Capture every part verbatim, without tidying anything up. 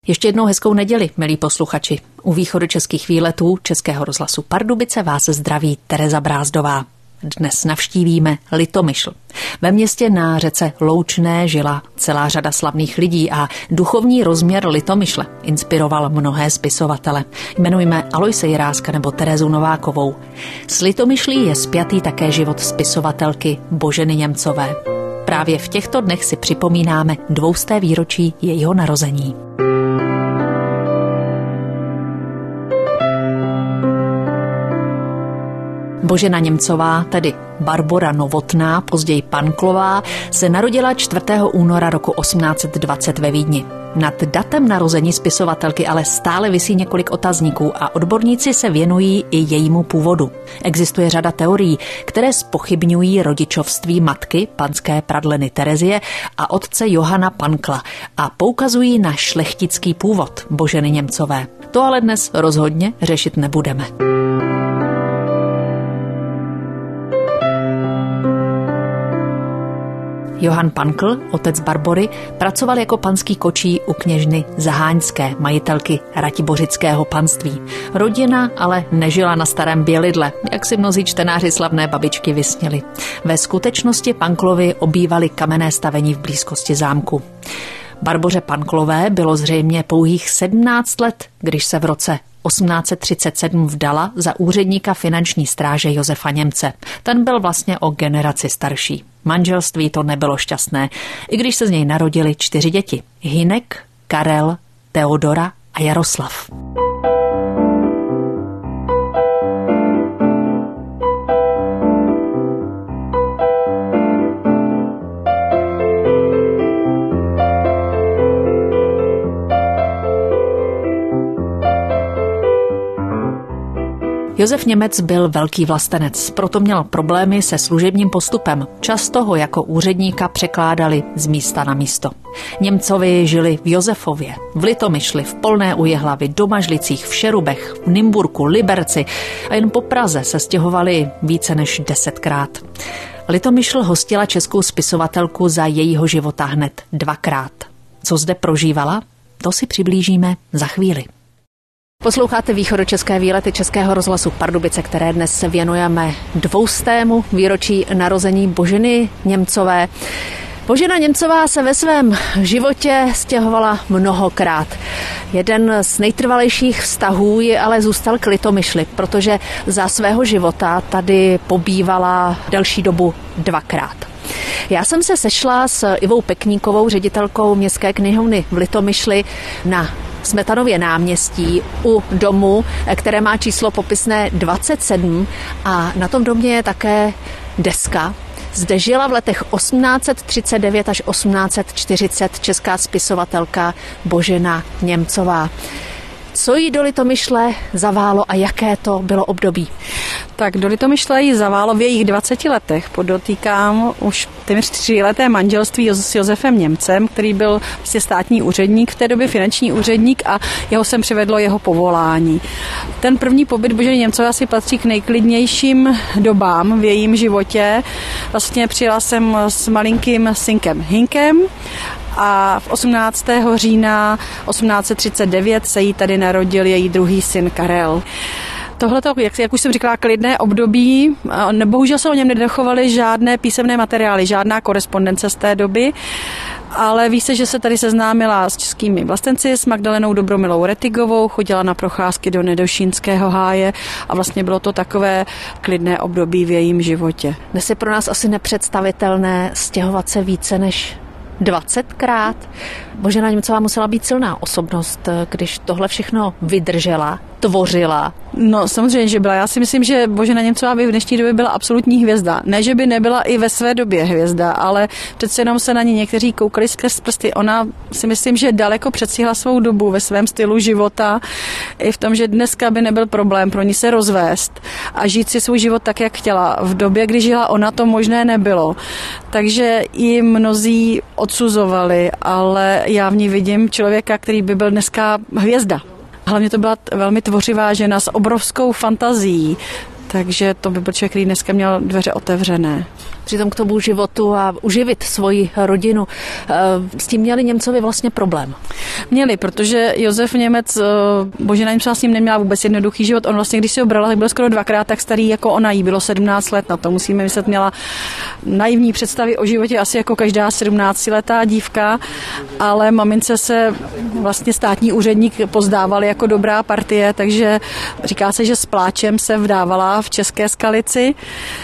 Ještě jednou hezkou neděli, milí posluchači. U východočeských výletů Českého rozhlasu Pardubice vás zdraví Tereza Brázdová. Dnes navštívíme Litomyšl. Ve městě na řece Loučné žila celá řada slavných lidí a duchovní rozměr Litomyšle inspiroval mnohé spisovatele. Jmenujme Aloise Jiráska nebo Terezu Novákovou. S Litomyšlí je spjatý také život spisovatelky Boženy Němcové. Právě v těchto dnech si připomínáme dvousté výročí jejího narození. Božena Němcová, tedy Barbora Novotná, později Panklová, se narodila čtvrtého února roku osmnáct dvacet ve Vídni. Nad datem narození spisovatelky ale stále visí několik otazníků a odborníci se věnují i jejímu původu. Existuje řada teorií, které zpochybňují rodičovství matky, panské pradleny Terezie a otce Johana Pankla a poukazují na šlechtický původ Boženy Němcové. To ale dnes rozhodně řešit nebudeme. Johan Pankl, otec Barbory, pracoval jako panský kočí u kněžny Zaháňské, majitelky Ratibořického panství. Rodina ale nežila na Starém Bělidle, jak si mnozí čtenáři slavné babičky vysněli. Ve skutečnosti Panklovi obývali kamenné stavení v blízkosti zámku. Barboře Panklové bylo zřejmě pouhých sedmnáct let, když se v roce osmnáct třicet sedm vdala za úředníka finanční stráže Josefa Němce. Ten byl vlastně o generaci starší. Manželství to nebylo šťastné, i když se z něj narodili čtyři děti. Hynek, Karel, Teodora a Jaroslav. Josef Němec byl velký vlastenec, proto měl problémy se služebním postupem. Často ho jako úředníka překládali z místa na místo. Němcovi žili v Josefově, v Litomyšli, v Polné u Jihlavy, Domažlicích, v Šerubech, v Nymburku, Liberci a jen po Praze se stěhovali více než desetkrát. Litomyšl hostila českou spisovatelku za jejího života hned dvakrát. Co zde prožívala, to si přiblížíme za chvíli. Posloucháte východočeské výlety Českého rozhlasu Pardubice, které dnes se věnujeme dvoustému výročí narození Boženy Němcové. Božena Němcová se ve svém životě stěhovala mnohokrát. Jeden z nejtrvalejších vztahů je ale zůstal k Litomyšli, protože za svého života tady pobývala delší dobu dvakrát. Já jsem se sešla s Ivou Pekníkovou, ředitelkou Městské knihovny v Litomyšli, na Smetanově náměstí u domu, které má číslo popisné dvacet sedm a na tom domě je také deska. Zde žila v letech osmnáct třicet devět až osmnáct čtyřicet česká spisovatelka Božena Němcová. Co jí do Litomyšle zaválo a jaké to bylo období? Tak do Litomyšle jí zaválo v jejich dvaceti letech. Podotýkám už téměř tříleté manželství s Josefem Němcem, který byl vlastně státní úředník, v té době finanční úředník a jeho sem přivedlo jeho povolání. Ten první pobyt Boženy Němcové asi patří k nejklidnějším dobám v jejím životě. Vlastně přijela jsem s malinkým synkem Hynkem a v osmnáctého října osmnáct třicet devět se jí tady narodil její druhý syn Karel. Tohleto, jak, jak už jsem říkala, klidné období, bohužel se o něm nedochovaly žádné písemné materiály, žádná korespondence z té doby, ale ví se, že se tady seznámila s českými vlastenci, s Magdalenou Dobromilou Retigovou, chodila na procházky do Nedošínského háje a vlastně bylo to takové klidné období v jejím životě. Dnes je pro nás asi nepředstavitelné stěhovat se více než dvacetkrát. Božena Němcová musela být silná osobnost, když tohle všechno vydržela, tvořila. No samozřejmě, že byla. Já si myslím, že Božena Němcová by v dnešní době byla absolutní hvězda. Ne, že by nebyla i ve své době hvězda, ale přece jenom se na ní někteří koukali skrz prsty. Ona si myslím, že daleko předstihla svou dobu ve svém stylu života. I v tom, že dneska by nebyl problém pro ní se rozvést a žít si svůj život tak, jak chtěla. V době, kdy žila ona, to možné nebylo. Takže ji mnozí odsuzovali, ale já v ní vidím člověka, který by byl dneska hvězda. Hlavně to byla velmi tvořivá žena s obrovskou fantazií, takže to by byl člověk, který dneska měl dveře otevřené. přitom k tomu životu a uživit svoji rodinu. S tím měli Němcovi vlastně problém. Měli, protože Josef Němec, Božena Němcová s ním neměla vůbec jednoduchý život. On vlastně, když si ho brala, tak byl skoro dvakrát tak starý jako ona. Jí bylo sedmnáct let, na to musíme myslet, měla naivní představy o životě asi jako každá sedmnáctiletá dívka, ale mamince se vlastně státní úředník pozdával jako dobrá partie, takže říká se, že s pláčem se vdávala v České Skalici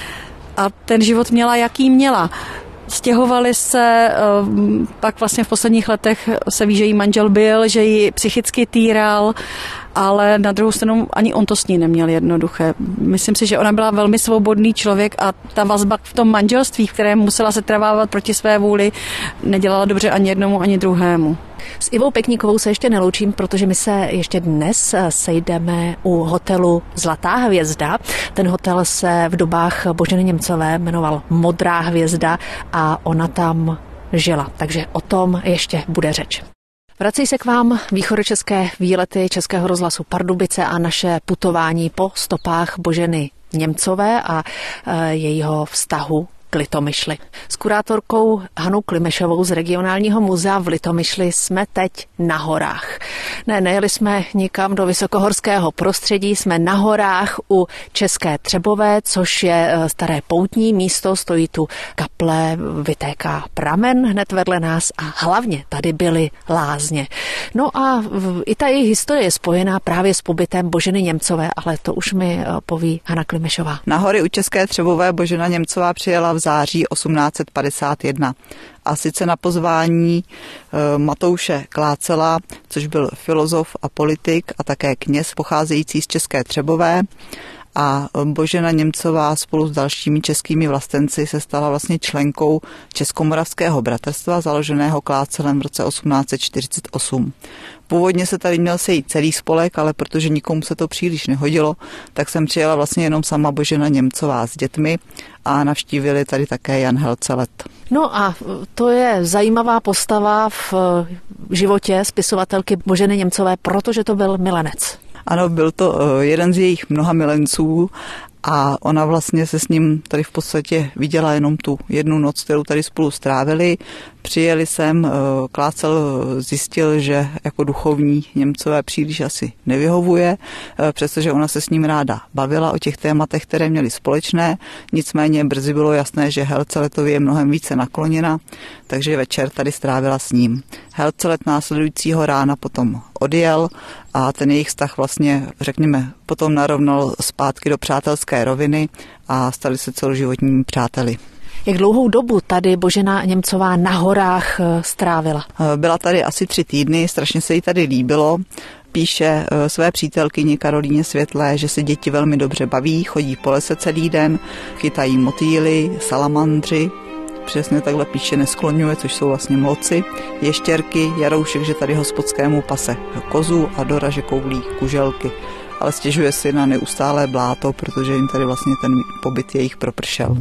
a ten život měla, jaký měla. Stěhovali se, pak vlastně v posledních letech se ví, že jí manžel byl, že ji psychicky týral, ale na druhou stranu ani on to s ní neměl jednoduché. Myslím si, že ona byla velmi svobodný člověk a ta vazba v tom manželství, které musela se trvávat proti své vůli, nedělala dobře ani jednomu, ani druhému. S Ivou Pekníkovou se ještě neloučím, protože my se ještě dnes sejdeme u hotelu Zlatá hvězda. Ten hotel se v dobách Boženy Němcové jmenoval Modrá hvězda a ona tam žila. Takže o tom ještě bude řeč. Vrací se k vám východočeské výlety Českého rozhlasu Pardubice a naše putování po stopách Boženy Němcové a jejího vztahu k Litomyšli. S kurátorkou Hanou Klimešovou z regionálního muzea v Litomyšli jsme teď na horách. Ne, nejeli jsme nikam do vysokohorského prostředí, jsme na horách u České Třebové, což je staré poutní místo, stojí tu kaple, vytéká pramen hned vedle nás a hlavně tady byly lázně. No a i ta její historie je spojená právě s pobytem Boženy Němcové, ale to už mi poví Hana Klimešová. Na hory u České Třebové Božena Němcová přijela v září osmnáct set padesát jedna. A sice na pozvání e, Matouše Klácela, což byl filozof a politik a také kněz pocházející z České Třebové. A Božena Němcová spolu s dalšími českými vlastenci se stala vlastně členkou Českomoravského bratrstva, založeného Klácelem v roce osmnáct set čtyřicet osm. Původně se tady měl sejít celý spolek, ale protože nikomu se to příliš nehodilo, tak jsem přijela vlastně jenom sama Božena Němcová s dětmi a navštívili tady také Jan Helcelet. No a to je zajímavá postava v životě spisovatelky Boženy Němcové, protože to byl milenec. Ano, byl to jeden z jejich mnoha milenců a ona vlastně se s ním tady v podstatě viděla jenom tu jednu noc, kterou tady spolu strávili. Přijeli sem, Klácel zjistil, že jako duchovní Němcové příliš asi nevyhovuje, přestože ona se s ním ráda bavila o těch tématech, které měly společné, nicméně brzy bylo jasné, že Helceletovi je mnohem více nakloněna, takže večer tady strávila s ním. Helcelet následujícího rána potom odjel a ten jejich vztah vlastně, řekněme, potom narovnal zpátky do přátelské roviny a stali se celoživotními přáteli. Jak dlouhou dobu tady Božena Němcová na horách strávila? Byla tady asi tři týdny, strašně se jí tady líbilo. Píše své přítelkyni Karolíně Světlé, že se děti velmi dobře baví, chodí po lese celý den, chytají motýly, salamandři, přesně takhle píše neskloňuje, což jsou vlastně mloci, ještěrky, Jaroušek, že tady hospodskému pase kozu a Dora, že koulí kuželky. Ale stěžuje si na neustálé bláto, protože jim tady vlastně ten pobyt jejich propršel.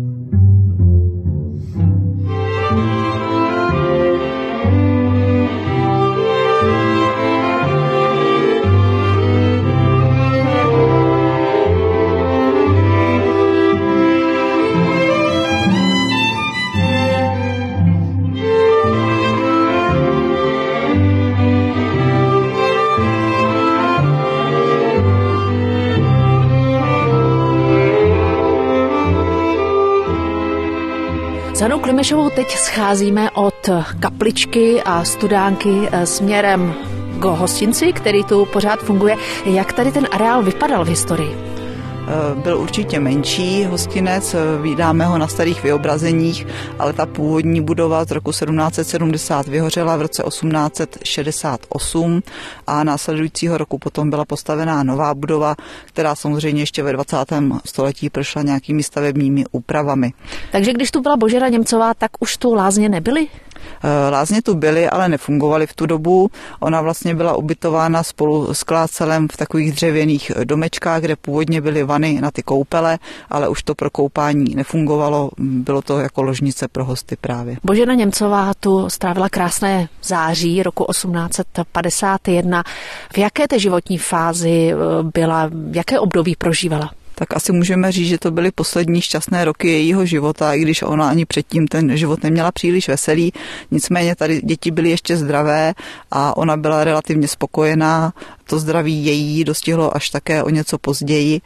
S Hanou Klimešovou teď scházíme od kapličky a studánky směrem k hostinci, který tu pořád funguje. Jak tady ten areál vypadal v historii? Byl určitě menší hostinec, vídáme ho na starých vyobrazeních, ale ta původní budova z roku sedmnáct set sedmdesát vyhořela v roce osmnáct set šedesát osm a následujícího roku potom byla postavená nová budova, která samozřejmě ještě ve dvacátém století prošla nějakými stavebními úpravami. Takže když tu byla Božena Němcová, tak už tu lázně nebyly? Lázně tu byly, ale nefungovaly v tu dobu. Ona vlastně byla ubytována spolu s Klácelem v takových dřevěných domečkách, kde původně byly vany na ty koupele, ale už to pro koupání nefungovalo. Bylo to jako ložnice pro hosty právě. Božena Němcová tu strávila krásné září roku osmnáct set padesát jedna. V jaké té životní fázi byla, jaké období prožívala? Tak asi můžeme říct, že to byly poslední šťastné roky jejího života, i když ona ani předtím ten život neměla příliš veselý. Nicméně tady děti byly ještě zdravé a ona byla relativně spokojená. To zdraví její dostihlo až také o něco později.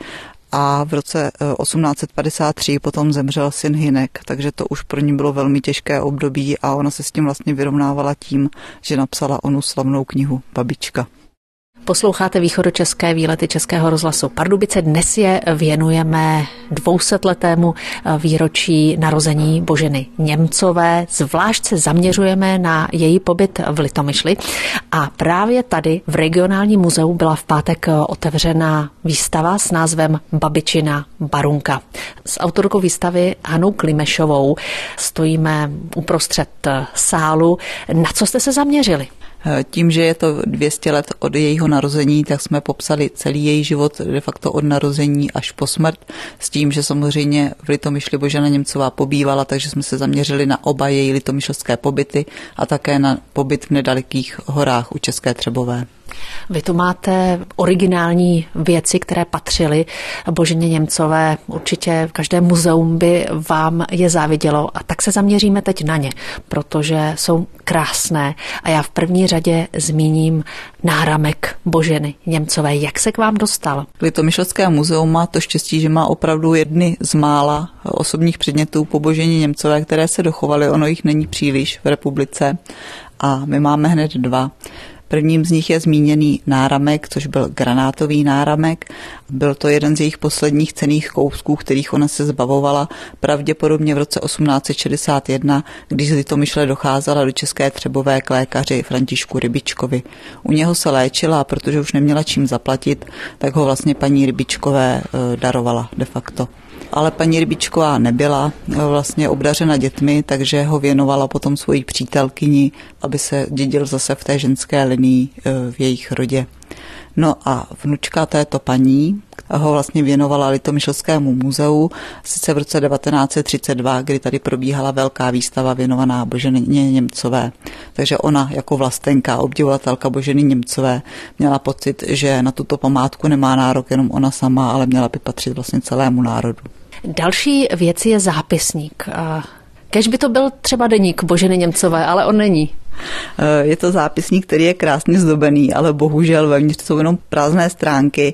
A v roce osmnáct set padesát tři potom zemřel syn Hynek, takže to už pro ní bylo velmi těžké období a ona se s tím vlastně vyrovnávala tím, že napsala onu slavnou knihu Babička. Posloucháte východočeské výlety Českého rozhlasu Pardubice. Dnes je věnujeme dvousetletému výročí narození Boženy Němcové. Zvlášť se zaměřujeme na její pobyt v Litomyšli. A právě tady v regionálním muzeu byla v pátek otevřena výstava s názvem Babičina Barunka. S autorkou výstavy Hanou Klimešovou stojíme uprostřed sálu. Na co jste se zaměřili? Tím, že je to dvě stě let od jejího narození, tak jsme popsali celý její život de facto od narození až po smrt, s tím, že samozřejmě v Litomyšli Božena Němcová pobývala, takže jsme se zaměřili na oba její litomyšlské pobyty a také na pobyt v nedalekých horách u České Třebové. Vy tu máte originální věci, které patřily Boženě Němcové. Určitě každé muzeum by vám je závidělo a tak se zaměříme teď na ně, protože jsou krásné a já v první řadě zmíním náramek Boženy Němcové. Jak se k vám dostal? Litomyšlské muzeum má to štěstí, že má opravdu jedny z mála osobních předmětů po Boženě Němcové, které se dochovaly. Ono jich není příliš v republice a my máme hned dva. Prvním z nich je zmíněný náramek, což byl granátový náramek. Byl to jeden z jejich posledních cenných kousků, kterých ona se zbavovala pravděpodobně v roce osmnáct set šedesát jedna, když z Litomyšle docházela do České Třebové k lékaři Františku Rybičkovi. U něho se léčila, protože už neměla čím zaplatit, tak ho vlastně paní Rybičkové darovala de facto. Ale paní Rybičková nebyla vlastně obdařena dětmi, takže ho věnovala potom svojí přítelkyni, aby se dědil zase v té ženské linii v jejich rodě. No a vnučka této paní ho vlastně věnovala Litomyšlskému muzeu, sice v roce devatenáct set třicet dva, kdy tady probíhala velká výstava věnovaná Boženě Němcové. Takže ona jako vlastenka, obdivovatelka Boženy Němcové měla pocit, že na tuto památku nemá nárok jenom ona sama, ale měla by patřit vlastně celému národu. Další věc je zápisník. Kéž by to byl třeba deník Boženy Němcové, ale on není. Je to zápisník, který je krásně zdobený, ale bohužel vevnitř jsou jenom prázdné stránky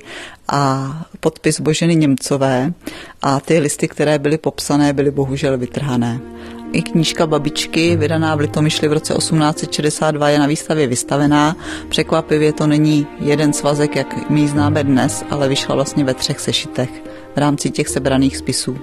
a podpis Boženy Němcové a ty listy, které byly popsané, byly bohužel vytrhané. I knížka Babičky, vydaná v Litomyšli v roce osmnáct set šedesát dva, je na výstavě vystavená. Překvapivě to není jeden svazek, jak my ji známe dnes, ale vyšla vlastně ve třech sešitech v rámci těch sebraných spisů.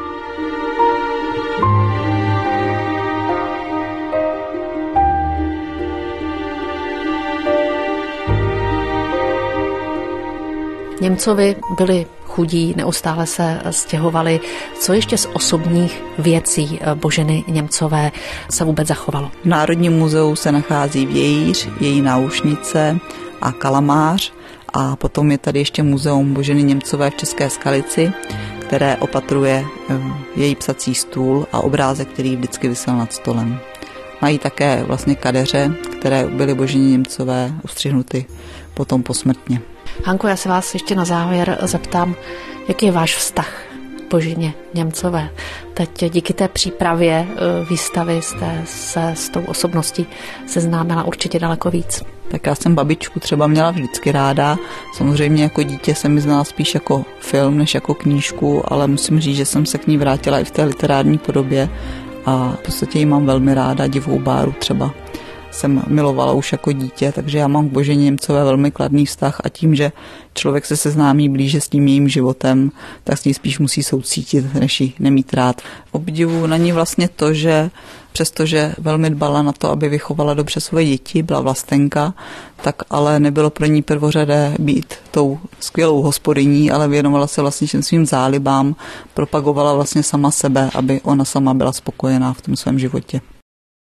Němcovi byli chudí, neustále se stěhovali. Co ještě z osobních věcí Boženy Němcové se vůbec zachovalo? V Národním muzeu se nachází vějíř, její náušnice a kalamář a potom je tady ještě muzeum Boženy Němcové v České Skalici, které opatruje její psací stůl a obrázek, který vždycky visel nad stolem. Mají také vlastně kadeře, které byly Boženě Němcové ustřihnuty potom posmrtně. Hanko, já se vás ještě na závěr zeptám, jaký je váš vztah k Boženě Němcové? Teď díky té přípravě výstavy jste se s tou osobností seznámila určitě daleko víc. Tak já jsem Babičku třeba měla vždycky ráda. Samozřejmě jako dítě jsem ji znala spíš jako film než jako knížku, ale musím říct, že jsem se k ní vrátila i v té literární podobě a v podstatě ji mám velmi ráda, Divou Báru třeba jsem milovala už jako dítě, takže já mám k Boženě Němcové velmi kladný vztah a tím, že člověk se seznámí blíže s tím jejím životem, tak s ní spíš musí soucítit, než ji nemít rád. Obdivuju na ní vlastně to, že přestože velmi dbala na to, aby vychovala dobře svoje děti, byla vlastenka, tak ale nebylo pro ní prvořadé být tou skvělou hospodyní, ale věnovala se vlastně všem svým zálibám, propagovala vlastně sama sebe, aby ona sama byla spokojená v tom svém životě.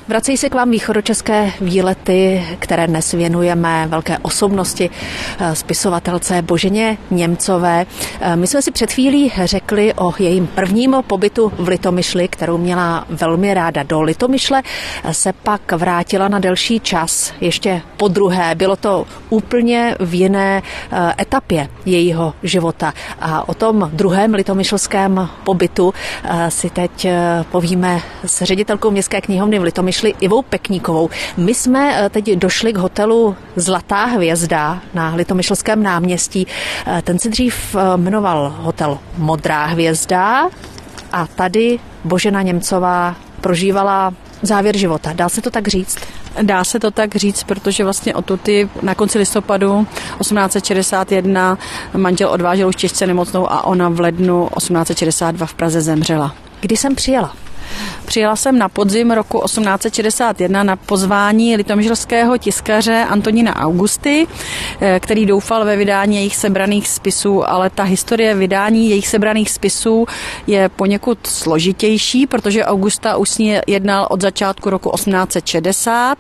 Vracejí se k vám východočeské výlety, které dnes věnujeme velké osobnosti, spisovatelce Boženě Němcové. My jsme si před chvílí řekli o jejím prvním pobytu v Litomyšli, kterou měla velmi ráda. Do Litomyšle se pak vrátila na delší čas, ještě po druhé. Bylo to úplně v jiné etapě jejího života. A o tom druhém litomyšlském pobytu si teď povíme s ředitelkou Městské knihovny v Litomyšli Ivou Pekníkovou. My jsme teď došli k hotelu Zlatá hvězda na Litomyšlském náměstí. Ten se dřív jmenoval hotel Modrá hvězda a tady Božena Němcová prožívala závěr života. Dá se to tak říct? Dá se to tak říct, protože vlastně odtud na konci listopadu osmnáct set šedesát jedna manžel odvážel už těžce nemocnou a ona v lednu osmnáct set šedesát dva v Praze zemřela. Kdy jsem přijela? Přijela jsem na podzim roku osmnáct set šedesát jedna na pozvání litomyšlského tiskaře Antonína Augusty, který doufal ve vydání jejich sebraných spisů, ale ta historie vydání jejich sebraných spisů je poněkud složitější, protože Augusta už s ní jednal od začátku roku osmnáct set šedesát.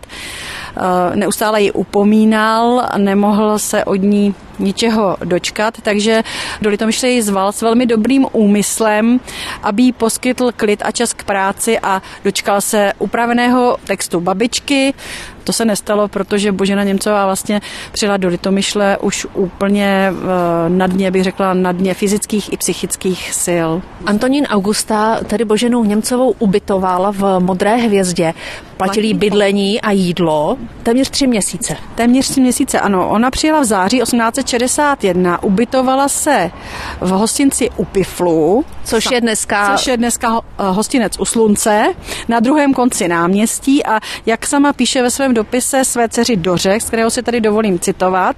Neustále ji upomínal, nemohl se od ní ničeho dočkat, takže do Litomyšle ji zval s velmi dobrým úmyslem, aby jí poskytl klid a čas k práci a dočkal se upraveného textu babičky. To se nestalo, protože Božena Němcová vlastně přijela do Litomyšle už úplně na dně, bych řekla, na dně fyzických i psychických sil. Antonín Augusta tedy Boženu Němcovou ubytoval v Modré hvězdě. Platil jí bydlení a jídlo téměř tři měsíce. Téměř tři měsíce, ano. Ona přijela v září osmnáct set šedesát jedna, ubytovala se v hostinci u Piflu, což je dneska, což je dneska hostinec u Slunce, na druhém konci náměstí a jak sama píše ve svém dopise své dceři Doře, z kterého si tady dovolím citovat,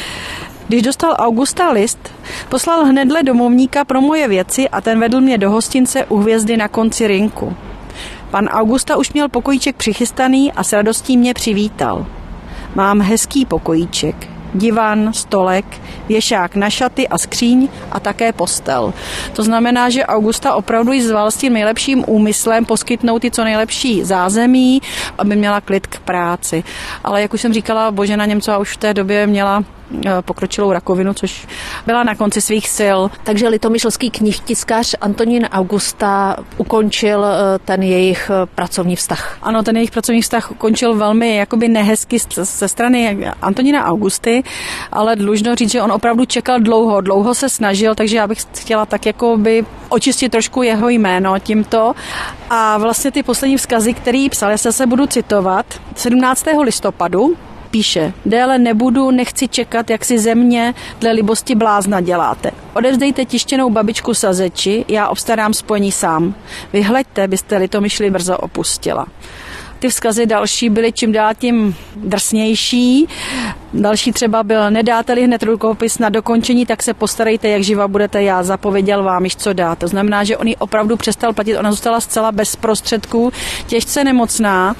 když dostal Augusta list, poslal hnedle domovníka pro moje věci a ten vedl mě do hostince u hvězdy na konci rynku. Pan Augusta už měl pokojíček přichystaný a s radostí mě přivítal. Mám hezký pokojíček, divan, stolek, věšák na šaty a skříň a také postel. To znamená, že Augusta opravdu ji zval s tím nejlepším úmyslem poskytnout jí co nejlepší zázemí, aby měla klid k práci. Ale jak už jsem říkala, Božena Němcová už v té době měla pokročilou rakovinu, což byla na konci svých sil. Takže litomyšlský knihtiskař Antonín Augusta ukončil ten jejich pracovní vztah. Ano, ten jejich pracovní vztah ukončil velmi jakoby nehezky ze strany Antonína Augusty, ale dlužno říct, že on opravdu čekal dlouho, dlouho se snažil, takže já bych chtěla tak jakoby očistit trošku jeho jméno tímto. A vlastně ty poslední vzkazy, který psal, já se se budu citovat, sedmnáctého listopadu, píše, déle nebudu, nechci čekat, jak si ze mě dle libosti blázna děláte. Odevzdejte tištěnou babičku Sazeči, já obstarám spojení sám. Vyhleďte, byste Litomyšli brzo opustila. Ty vzkazy další byly čím dál tím drsnější. Další třeba byl, nedáte-li hned rukopis na dokončení, tak se postarejte, jak živa budete, já zapověděl vám již co dát. To znamená, že on ji opravdu přestal platit, ona zůstala zcela bez prostředků, těžce nemocná.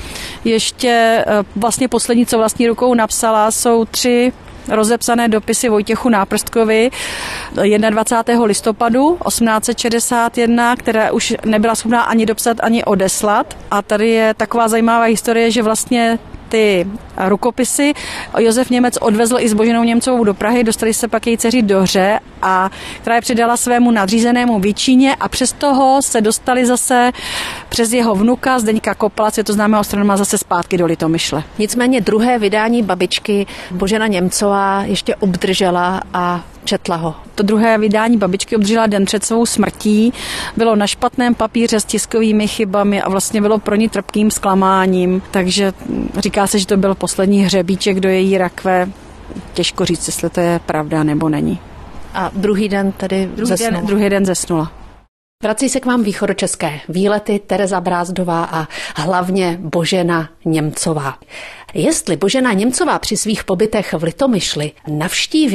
Ještě vlastně poslední, co vlastní rukou napsala, jsou tři rozepsané dopisy Vojtěchu Náprstkovi dvacátého prvního listopadu osmnáct set šedesát jedna, které už nebyla schopná ani dopsat, ani odeslat. A tady je taková zajímavá historie, že vlastně ty rukopisy Josef Němec odvezl i s Boženou Němcovou do Prahy, dostali se pak její dceři Doře, a která je předala svému nadřízenému Vyčíně a přes toho se dostali zase přes jeho vnuka Zdeňka Kopala, to známého astronoma, zase zpátky do Litomyšle. Nicméně druhé vydání babičky Božena Němcová ještě obdržela a četla ho. To druhé vydání babičky obdržela den před svou smrtí. Bylo na špatném papíře s tiskovými chybami a vlastně bylo pro ní trpkým zklamáním. Takže říká se, že to byl poslední hřebíček do její rakve. Těžko říct, jestli to je pravda nebo není. A druhý den tedy druhý zesnula. Den, druhý den zesnula. Vrací se k vám východočeské výlety Tereza Brázdová a hlavně Božena Němcová. Jestli Božena Němcová při svých pobytech v Litomyšli navštívila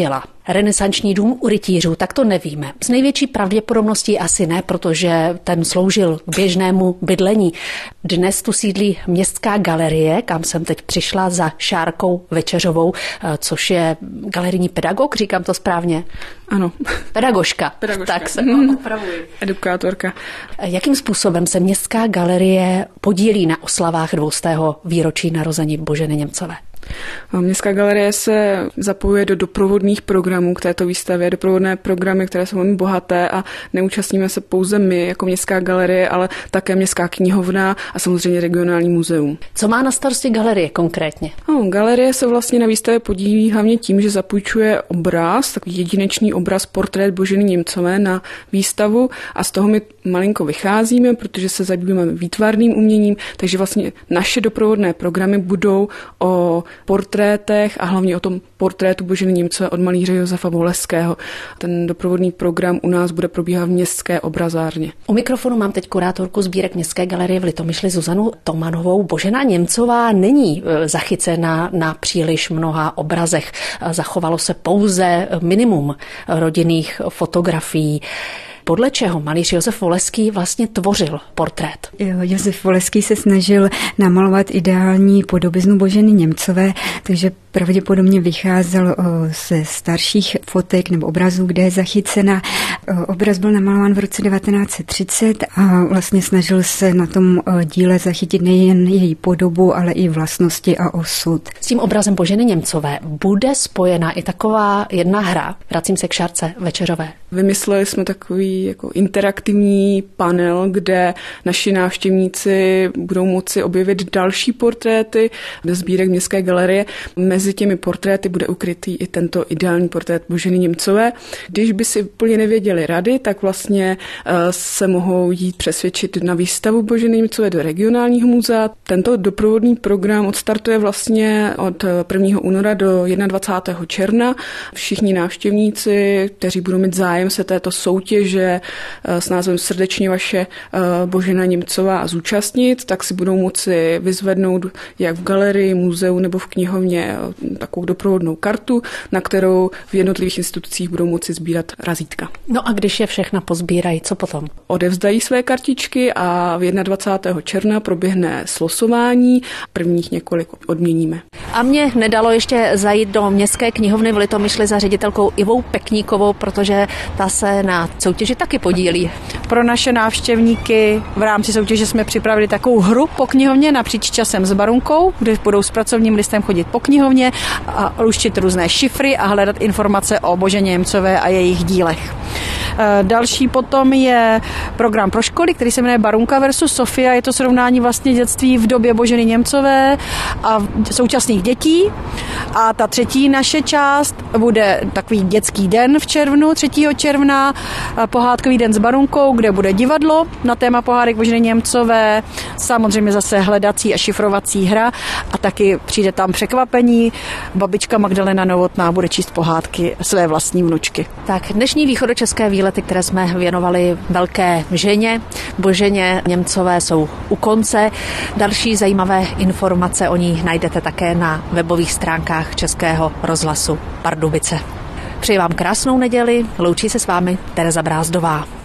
Renesanční dům u rytířů, tak to nevíme. Z největší pravděpodobností asi ne, protože ten sloužil k běžnému bydlení. Dnes tu sídlí Městská galerie, kam jsem teď přišla za Šárkou Večeřovou, což je galerijní pedagog, říkám to správně? Ano. Pedagožka. Pedagožka. Tak se opravuji. Edukátorka. Jakým způsobem se Městská galerie podílí na oslavách dvoustého výročí narození Boženy Němcové? Městská galerie se zapojuje do doprovodných programů k této výstavě, doprovodné programy, které jsou velmi bohaté a neúčastníme se pouze my jako Městská galerie, ale také Městská knihovna a samozřejmě regionální muzeum. Co má na starosti galerie konkrétně? No, galerie se vlastně na výstavě podílí hlavně tím, že zapůjčuje obraz, takový jedinečný obraz, portrét Boženy Němcové na výstavu a z toho my malinko vycházíme, protože se zabýváme výtvarným uměním, takže vlastně naše doprovodné programy budou o portrétech a hlavně o tom portrétu Boženy Němcové od malíře Josefa Voleského. Ten doprovodný program u nás bude probíhat v Městské obrazárně. U mikrofonu mám teď kurátorku sbírek Městské galerie v Litomyšli Zuzanu Tomanovou. Božena Němcová není zachycena na příliš mnoha obrazech. Zachovalo se pouze minimum rodinných fotografií. Podle čeho malíř Josef Voleský vlastně tvořil portrét? Josef Voleský se snažil namalovat ideální podobiznu Boženy Němcové, takže pravděpodobně vycházel ze starších fotek nebo obrazů, kde je zachycena. Obraz byl namalován v roce devatenáct set třicet a vlastně snažil se na tom díle zachytit nejen její podobu, ale i vlastnosti a osud. S tím obrazem Boženy Němcové bude spojena i taková jedna hra. Vracím se k Šárce Večeřové. Vymysleli jsme takový jako interaktivní panel, kde naši návštěvníci budou moci objevit další portréty ze sbírek Městské galerie. Mezi těmi portréty bude ukrytý i tento ideální portrét Boženy Němcové. Když by si úplně nevěděli rady, tak vlastně se mohou jít přesvědčit na výstavu Boženy Němcové do regionálního muzea. Tento doprovodný program odstartuje vlastně od prvního února do dvacátého prvního června. Všichni návštěvníci, kteří budou mít zájem se této soutěže s názvem Srdečně vaše Božena Němcová zúčastnit, tak si budou moci vyzvednout jak v galerii, muzeu nebo v knihovně takovou doprovodnou kartu, na kterou v jednotlivých institucích budou moci sbírat razítka. No a když je všechna pozbírají, co potom? Odevzdají své kartičky a v dvacátého prvního června proběhne slosování. Prvních několik odměníme. A mě nedalo ještě zajít do Městské knihovny v Litomyšli za ředitelkou Ivou Pekníkovou, protože ta se na soutěži taky podílí. Pro naše návštěvníky v rámci soutěže jsme připravili takovou hru po knihovně napříč časem s Barunkou, kde budou s pracovním listem chodit po knihovně a luštit různé šifry a hledat informace o Boženě Němcové a jejich dílech. Další potom je program pro školy, který se jmenuje Barunka versus Sofia. Je to srovnání vlastně dětství v době Boženy Němcové a současných dětí. A ta třetí naše část bude takový dětský den v červnu, třetího června, pohádkový den s Barunkou, kde bude divadlo na téma pohádek Boženy Němcové, samozřejmě zase hledací a šifrovací hra a taky přijde tam překvapení. Babička Magdalena Novotná bude číst pohádky své vlastní vnučky. Tak dnešní východočeské výlety, které jsme věnovali velké ženě Boženě Němcové, jsou u konce. Další zajímavé informace o ní najdete také na webových stránkách Českého rozhlasu Pardubice. Přeji vám krásnou neděli, loučí se s vámi Tereza Brázdová.